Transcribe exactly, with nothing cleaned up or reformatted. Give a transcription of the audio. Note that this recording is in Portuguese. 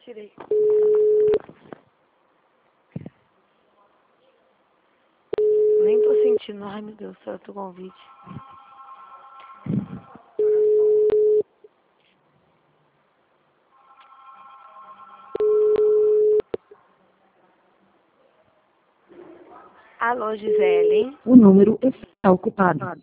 Tirei. Nem tô sentindo. Ai, meu Deus, certo o convite. Alô, Gisele. O número está ocupado.